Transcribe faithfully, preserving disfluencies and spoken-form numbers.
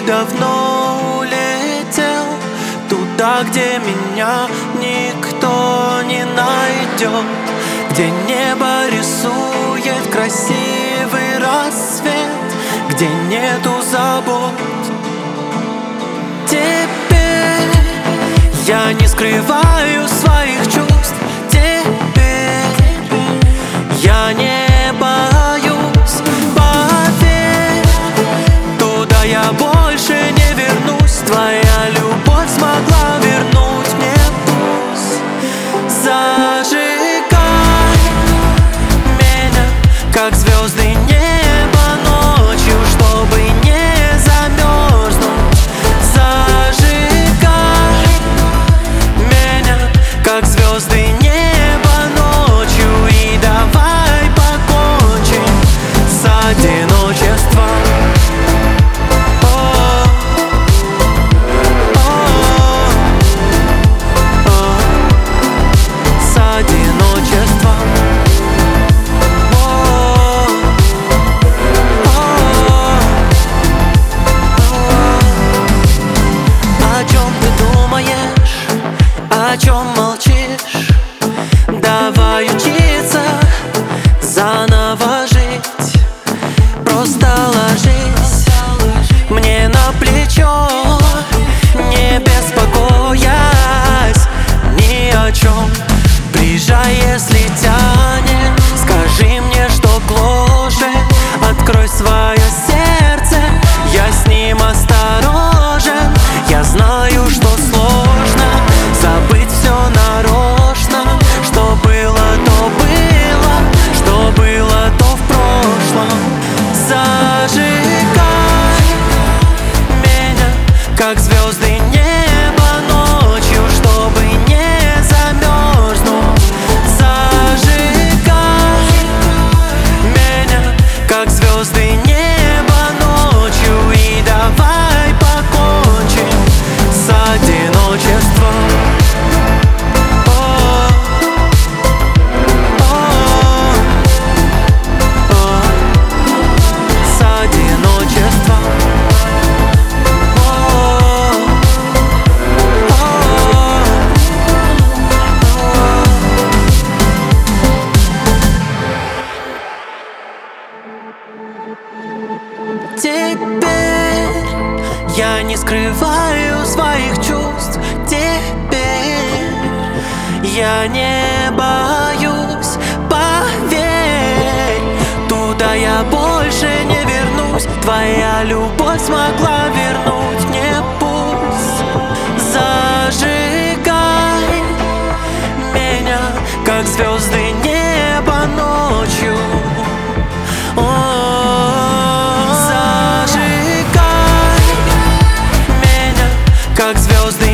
давно улетел туда, где меня никто не найдет, где небо рисует красивый рассвет, где нету забот. Теперь я не скрываю своих чувств, теперь я не боюсь. Поверь, туда я больше не вернусь. Твоя любовь смогла вернуть мне пульс. Зажигай меня, как звезды неба ночью, чтобы не замерзнуть. Зажигай меня, как звезды неба ночью, и давай покончим с одиночеством. О чем молчишь? Давай учиться заново жить. Просто ложись мне на плечо, не беспокоясь ни о чем. Приезжай, если тянет, скажи мне, что гложет. Открой свое сердце, я с ним осторожен. Я знаю, что сложно забыть все нарочно. Что было, то было, что было, то в прошлом. Зажигай меня, как звезды неба ночью, чтобы не замерзнуть. Зажигай меня, как звезды неба ночью, и давай покончим с одиночеством. Теперь я не скрываю своих чувств, теперь я не боюсь. Поверь, туда я больше не вернусь. Твоя любовь смогла вернуть мне пульс. Зажигай меня, как звезды неба ночью. Как звезды